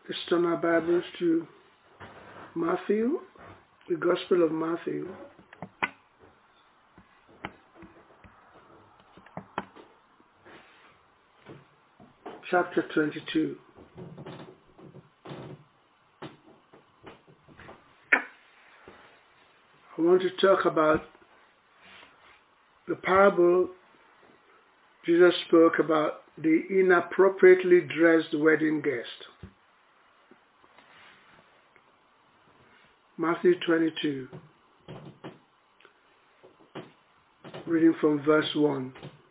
Let's turn our Bibles to Matthew, the Gospel of Matthew. Chapter 22. I want to talk about the parable Jesus spoke about the inappropriately dressed wedding guest. Matthew 22, reading from verse 1.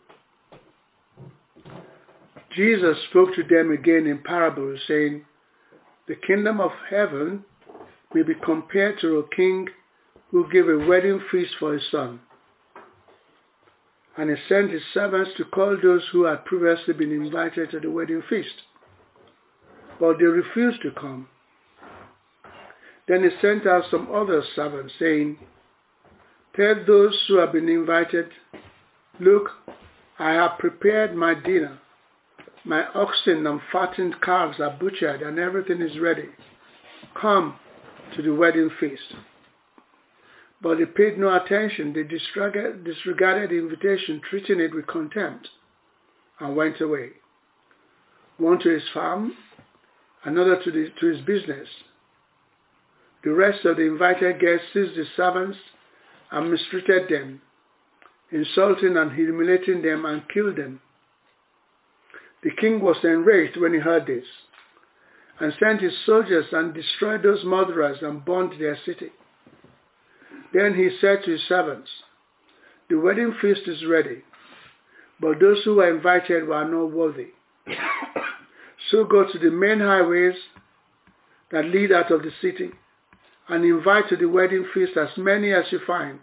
Jesus spoke to them again in parables, saying, "The kingdom of heaven may be compared to a king who gave a wedding feast for his son. And he sent his servants to call those who had previously been invited to the wedding feast. But they refused to come. Then he sent out some other servants, saying, 'Tell those who have been invited, look, I have prepared my dinner. My oxen and fattened calves are butchered, and everything is ready. Come to the wedding feast.' But they paid no attention. They disregarded the invitation, treating it with contempt, and went away. One to his farm, another to his business. The rest of the invited guests seized the servants and mistreated them, insulting and humiliating them, and killed them. The king was enraged when he heard this, and sent his soldiers and destroyed those murderers and burned their city. Then he said to his servants, 'The wedding feast is ready, but those who were invited were not worthy. So go to the main highways that lead out of the city, and invite to the wedding feast as many as you find.'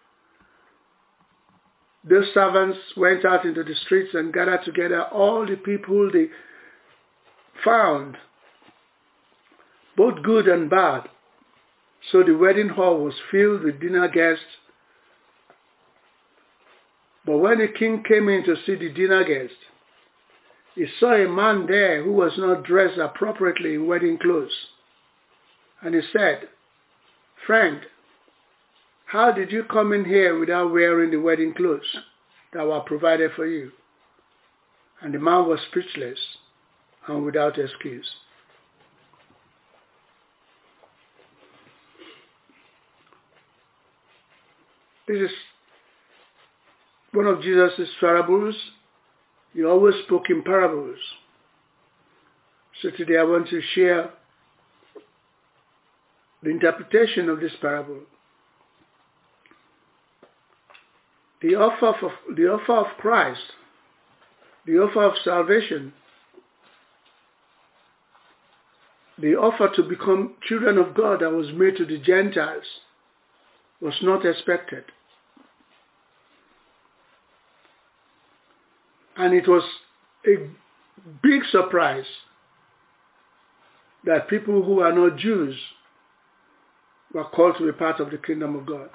Those servants went out into the streets and gathered together all the people they found, both good and bad. So the wedding hall was filled with dinner guests. But when the king came in to see the dinner guests, he saw a man there who was not dressed appropriately in wedding clothes. And he said, 'Friend, how did you come in here without wearing the wedding clothes that were provided for you?' And the man was speechless and without excuse." This is one of Jesus' parables. He always spoke in parables. So today I want to share the interpretation of this parable. The offer of Christ, the offer of salvation, the offer to become children of God that was made to the Gentiles was not expected. And it was a big surprise that people who are not Jews were called to be part of the kingdom of God.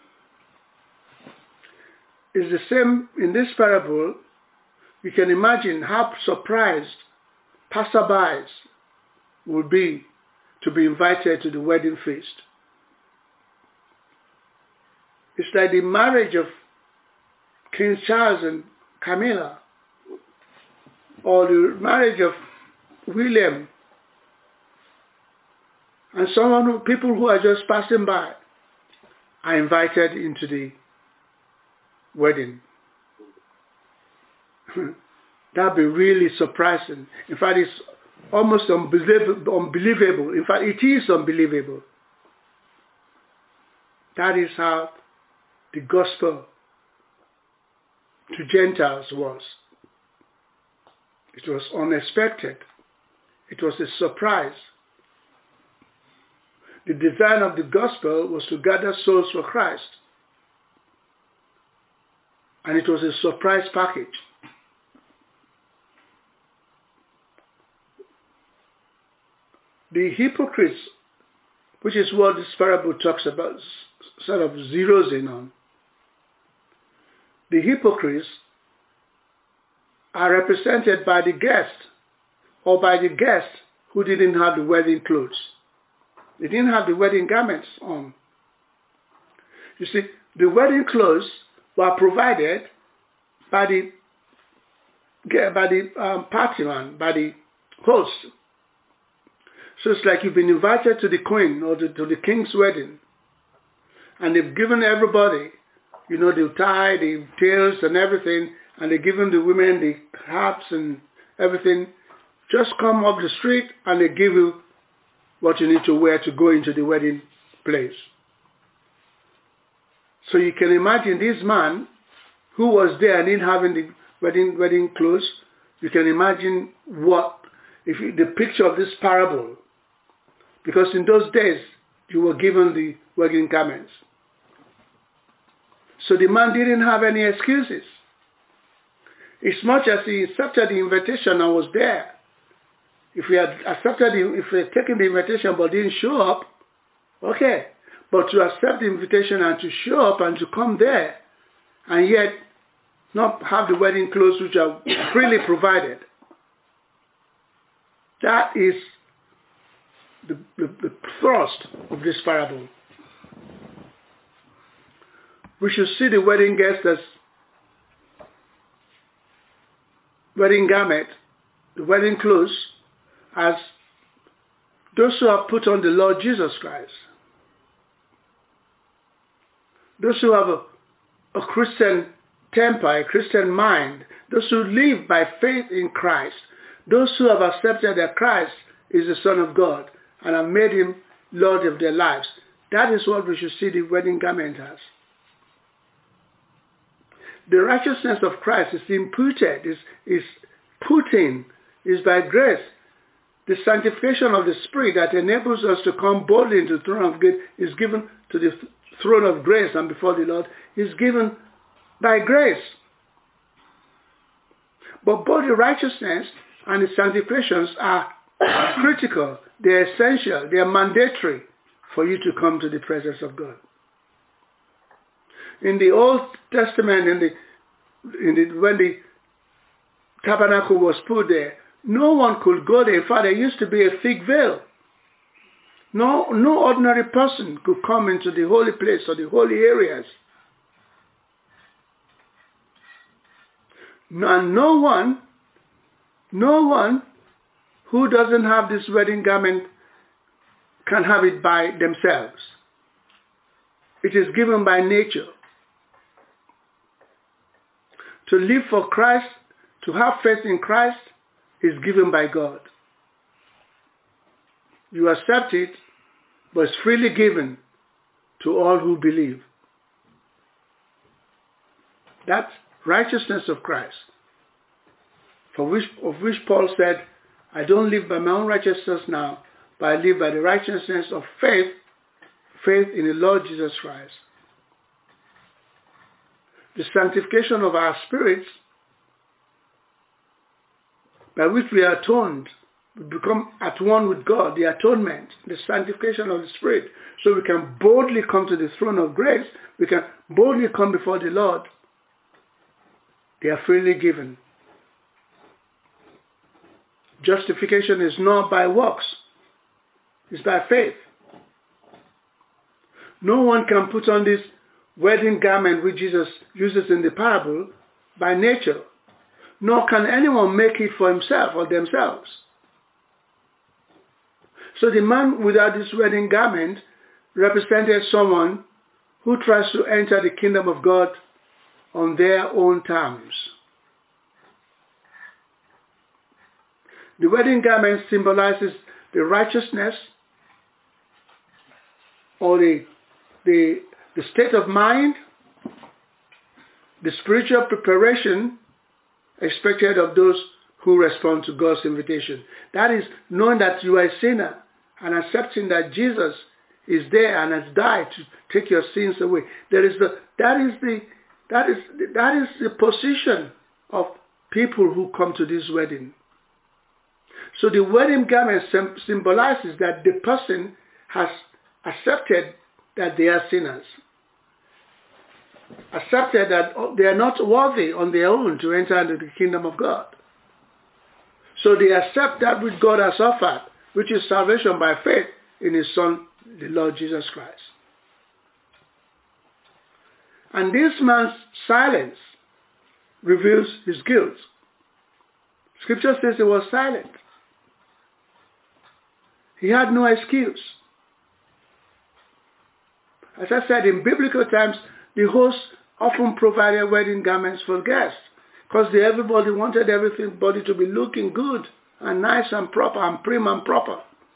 It's the same in this parable. You can imagine how surprised passerbys would be to be invited to the wedding feast. It's like the marriage of King Charles and Camilla, or the marriage of William and people who are just passing by are invited into the wedding. That'd be really surprising. In fact, it's almost unbelievable. In fact, it is unbelievable. That is how the gospel to Gentiles was. It was unexpected. It was a surprise. The design of the gospel was to gather souls for Christ. And it was a surprise package. The hypocrites, which is what this parable talks about, sort of zeroes in on. The hypocrites are represented by the guest, or by the guest who didn't have the wedding clothes. They didn't have the wedding garments on. You see, the wedding clothes were provided by the partyman, by the host. So it's like you've been invited to the queen or to the king's wedding, and they've given everybody, the tie, the tails and everything, and they've given the women the hats and everything. Just come off the street and they give you what you need to wear to go into the wedding place. So you can imagine this man who was there and didn't have the wedding clothes. You can imagine the picture of this parable. Because in those days, you were given the wedding garments. So the man didn't have any excuses. As much as he accepted the invitation and was there, if he had taken the invitation but didn't show up, okay. But to accept the invitation and to show up and to come there, and yet not have the wedding clothes which are freely provided, that is the thrust of this parable. We should see the wedding guest as wedding garment, the wedding clothes, as those who have put on the Lord Jesus Christ. Those who have a Christian temper, a Christian mind, those who live by faith in Christ, those who have accepted that Christ is the Son of God and have made him Lord of their lives. That is what we should see the wedding garment as. The righteousness of Christ is imputed, is put in, is by grace. The sanctification of the Spirit that enables us to come boldly into the throne of grace is given to the throne of grace and before the Lord is given by grace. But both the righteousness and the sanctifications are critical. They are essential. They are mandatory for you to come to the presence of God. In the Old Testament, when the tabernacle was put there, no one could go there. In fact, there used to be a thick veil. No ordinary person could come into the holy place or the holy areas. And no one who doesn't have this wedding garment can have it by themselves. It is given by nature. To live for Christ, to have faith in Christ, is given by God. You accept it, but it's freely given to all who believe. That righteousness of Christ, of which Paul said, I don't live by my own righteousness now, but I live by the righteousness of faith in the Lord Jesus Christ. The sanctification of our spirits, by which we are atoned, we become at one with God, the atonement, the sanctification of the Spirit, so we can boldly come to the throne of grace, we can boldly come before the Lord. They are freely given. Justification is not by works, it's by faith. No one can put on this wedding garment which Jesus uses in the parable by nature, nor can anyone make it for himself or themselves. So the man without this wedding garment represented someone who tries to enter the kingdom of God on their own terms. The wedding garment symbolizes the righteousness or the state of mind, the spiritual preparation expected of those who respond to God's invitation. That is knowing that you are a sinner and accepting that Jesus is there and has died to take your sins away. That is the position of people who come to this wedding. So the wedding garment symbolizes that the person has accepted that they are sinners, accepted that they are not worthy on their own to enter into the kingdom of God. So they accept that which God has offered, which is salvation by faith in his Son, the Lord Jesus Christ. And this man's silence reveals his guilt. Scripture says he was silent. He had no excuse. As I said, in biblical times, the host often provided wedding garments for guests because everybody wanted everybody to be looking good and nice and proper and prim and proper.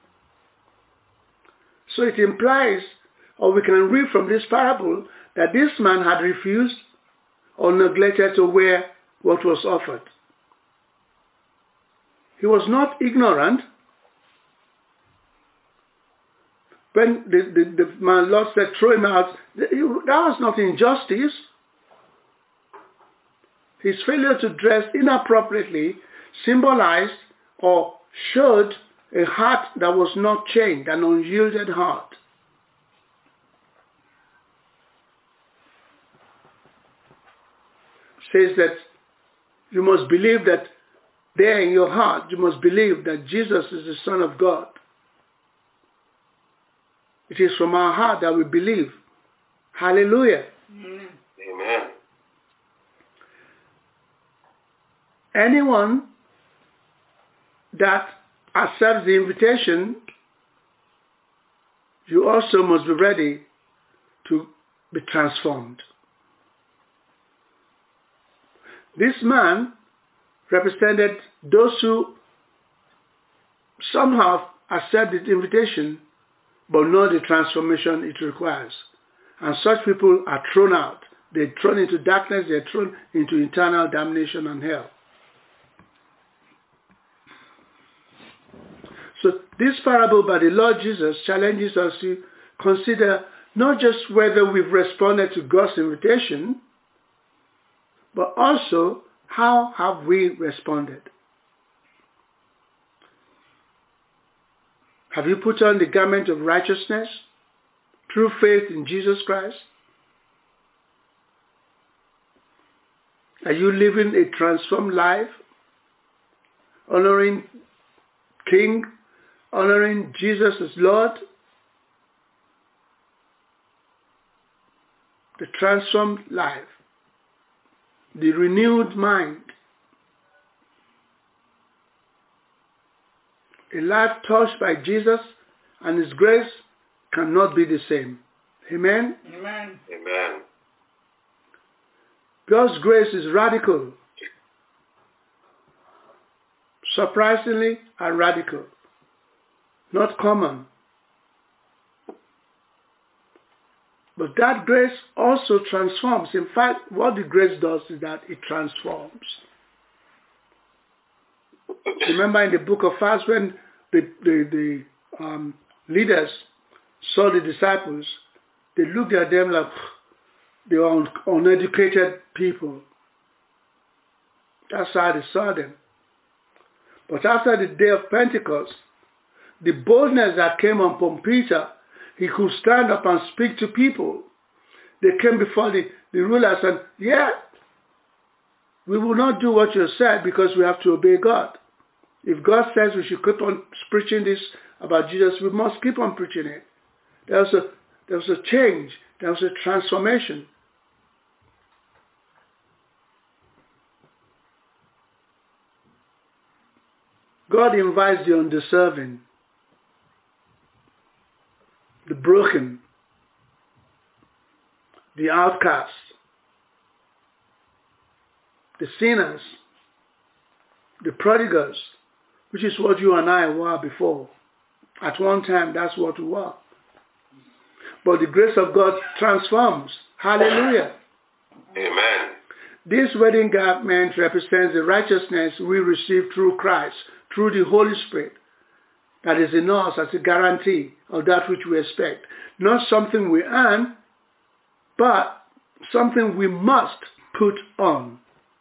So it implies, or we can read from this parable, that this man had refused or neglected to wear what was offered. He was not ignorant. When the man Lord said, throw him out, that was not injustice. His failure to dress inappropriately symbolized or showed a heart that was not changed, an unyielded heart. Says that you must believe that there in your heart, you must believe that Jesus is the Son of God. It is from our heart that we believe. Hallelujah. Amen. Anyone that accepts the invitation, you also must be ready to be transformed. This man represented those who somehow accept the invitation but not the transformation it requires. And such people are thrown out. They're thrown into darkness, they're thrown into eternal damnation and hell. So this parable by the Lord Jesus challenges us to consider not just whether we've responded to God's invitation, but also how have we responded. Have you put on the garment of righteousness through faith in Jesus Christ? Are you living a transformed life, honoring King, honoring Jesus as Lord? The transformed life, the renewed mind, a life touched by Jesus and His grace cannot be the same. Amen? Amen. Amen. God's grace is radical. Surprisingly and radical. Not common. But that grace also transforms. In fact, what the grace does is that it transforms. Remember in the book of Acts when the leaders saw the disciples, they looked at them like they were uneducated people. That's how they saw them. But after the day of Pentecost, the boldness that came upon Peter, he could stand up and speak to people. They came before the rulers and, we will not do what you said because we have to obey God. If God says we should keep on preaching this about Jesus, we must keep on preaching it. There was a change. There was a transformation. God invites the undeserving, the broken, the outcasts, the sinners, the prodigals, which is what you and I were before. At one time, that's what we were. But the grace of God transforms. Hallelujah. Amen. This wedding garment represents the righteousness we receive through Christ, through the Holy Spirit, that is in us as a guarantee of that which we expect. Not something we earn, but something we must put on.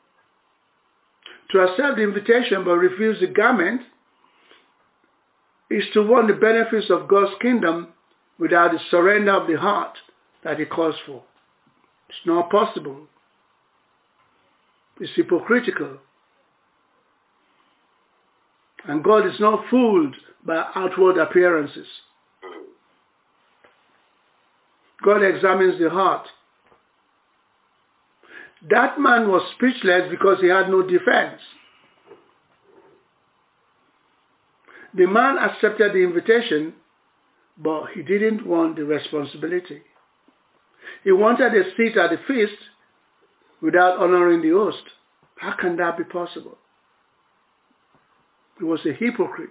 To accept the invitation but refuse the garment is to want the benefits of God's kingdom without the surrender of the heart that He calls for. It's not possible. It's hypocritical. And God is not fooled by outward appearances. God examines the heart. That man was speechless because he had no defense. The man accepted the invitation, but he didn't want the responsibility. He wanted a seat at the feast without honoring the host. How can that be possible? He was a hypocrite.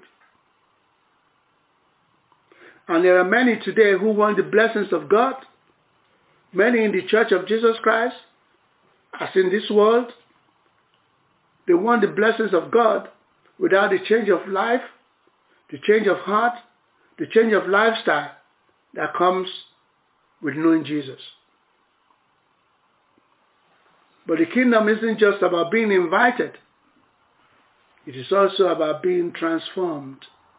And there are many today who want the blessings of God. Many in the Church of Jesus Christ, as in this world, they want the blessings of God without the change of life, the change of heart, the change of lifestyle that comes with knowing Jesus. But the kingdom isn't just about being invited. It is also about being transformed.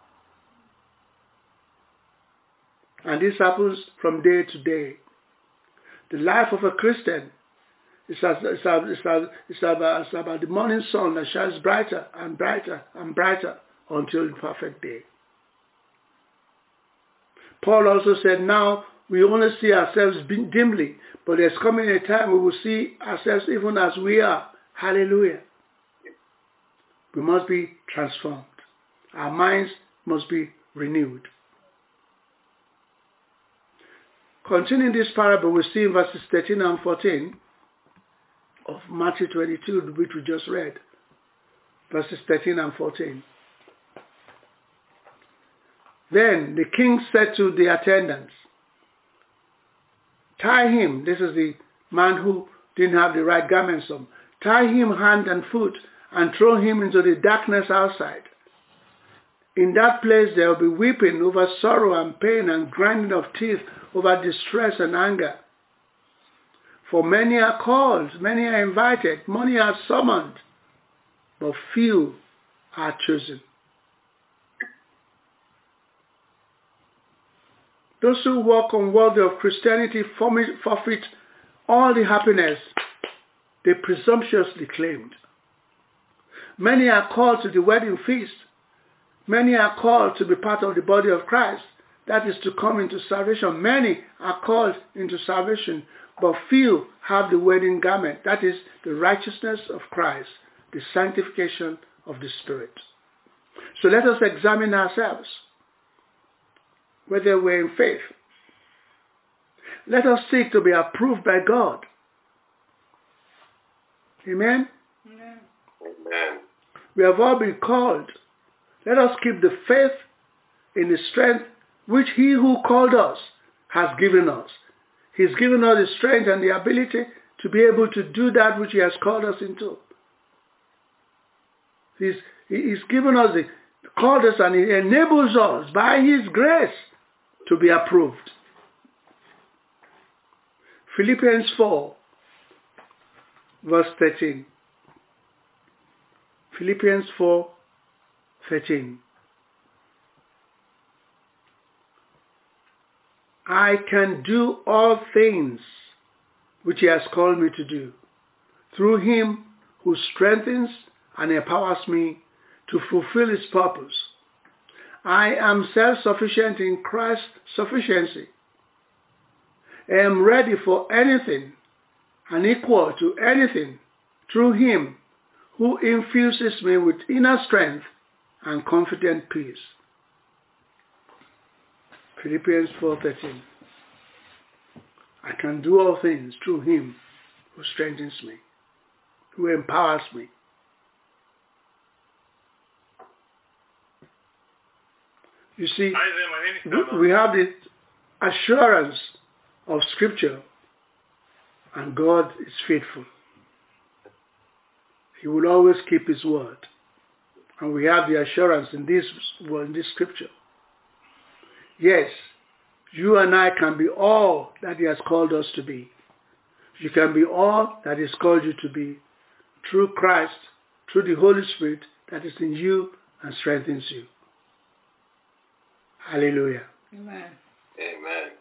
And this happens from day to day. The life of a Christian is about the morning sun that shines brighter and brighter and brighter until the perfect day. Paul also said, now we only see ourselves dimly, but there's coming a time we will see ourselves even as we are. Hallelujah. We must be transformed. Our minds must be renewed. Continuing this parable, we see in verses 13 and 14 of Matthew 22, which we just read. Verses 13 and 14. Then the king said to the attendants, tie him, this is the man who didn't have the right garments on, tie him hand and foot and throw him into the darkness outside. In that place there will be weeping over sorrow and pain and grinding of teeth over distress and anger. For many are called, many are invited, many are summoned, but few are chosen. Those who walk unworthy of Christianity forfeit all the happiness they presumptuously claimed. Many are called to the wedding feast. Many are called to be part of the body of Christ. That is to come into salvation. Many are called into salvation, but few have the wedding garment. That is the righteousness of Christ, the sanctification of the Spirit. So let us examine ourselves, whether we're in faith. Let us seek to be approved by God. Amen? Amen. We have all been called. Let us keep the faith in the strength which he who called us has given us. He's given us the strength and the ability to be able to do that which he has called us into. He's given us, called us, and he enables us by his grace to be approved. Philippians 4, verse 13. Philippians 4, 13. I can do all things which he has called me to do, through him who strengthens and empowers me to fulfill his purpose. I am self-sufficient in Christ's sufficiency. I am ready for anything and equal to anything through him who infuses me with inner strength and confident peace. Philippians 4:13. I can do all things through him who strengthens me, who empowers me. You see, we have the assurance of Scripture, and God is faithful. He will always keep his word. And we have the assurance in this word, in this Scripture. Yes, you and I can be all that he has called us to be. You can be all that he has called you to be through Christ, through the Holy Spirit that is in you and strengthens you. Hallelujah. Amen. Amen.